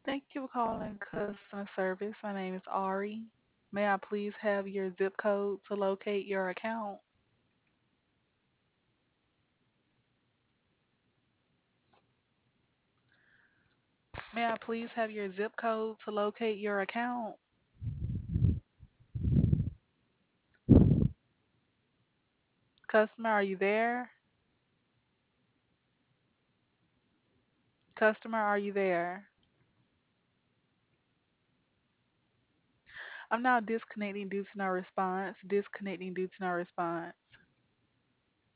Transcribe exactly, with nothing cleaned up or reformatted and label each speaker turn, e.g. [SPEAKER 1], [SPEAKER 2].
[SPEAKER 1] Thank you for calling customer service. My name is Ari. May I please have your zip code to locate your account? May I please have your zip code to locate your account? Customer, are you there? Customer, are you there? I'm now disconnecting due to no response. Disconnecting due to no response.